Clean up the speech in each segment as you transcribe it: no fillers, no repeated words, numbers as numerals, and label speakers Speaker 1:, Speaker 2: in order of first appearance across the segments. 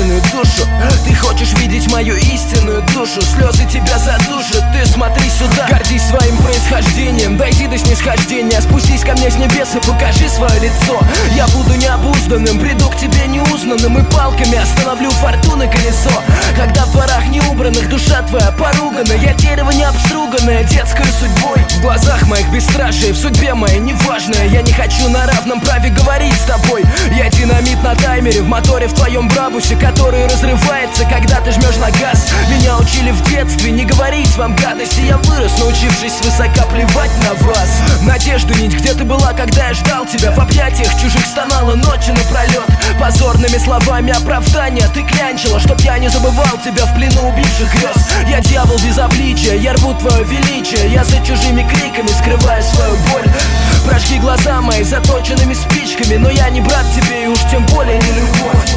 Speaker 1: истинную душу. Ты хочешь видеть мою истинную душу, слезы тебя задушат, ты смотри сюда. Гордись своим происхождением, дойди до снисхождения. Спустись ко мне с небес и покажи свое лицо. Я буду необузданным, приду к тебе неузнанным, и палками остановлю фортуны колесо. Когда в дворах неубранных душа твоя поругана, я дерево не обструганное детской судьбой. В глазах моих бесстрашие, в судьбе моей неважное. Я не хочу на равном праве говорить с тобой. Я динамит на таймере в моторе в твоем брабусе, который разрывается, когда ты жмешь на газ. Меня учили в детстве не говорить вам гадости. Я вырос, научившись свысока плевать на вас. Надежда нить, где ты была, когда я ждал тебя? В объятиях чужих стонала ночи напролет. Позорными словами оправдания ты клянчила, чтоб я не забывал тебя в плену убивших грез. Я дьявол без обличия, я рву твое величие. Я за чужими криками скрываю свою боль. Прожги глаза мои заточенными спичками, но я не брат тебе и уж тем более не любовь.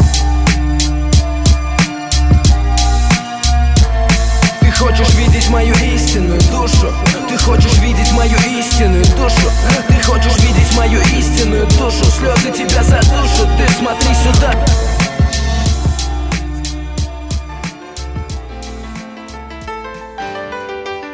Speaker 1: Ты хочешь видеть мою истинную душу. Ты хочешь видеть мою истинную душу. Ты хочешь видеть мою истинную душу. Слезы тебя задушат, ты смотри сюда.